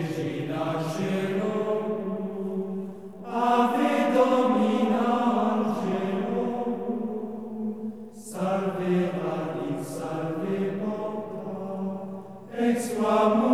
Regina Caelum, Ave Domina Angelum, Salve Radix, salve porta, ex quam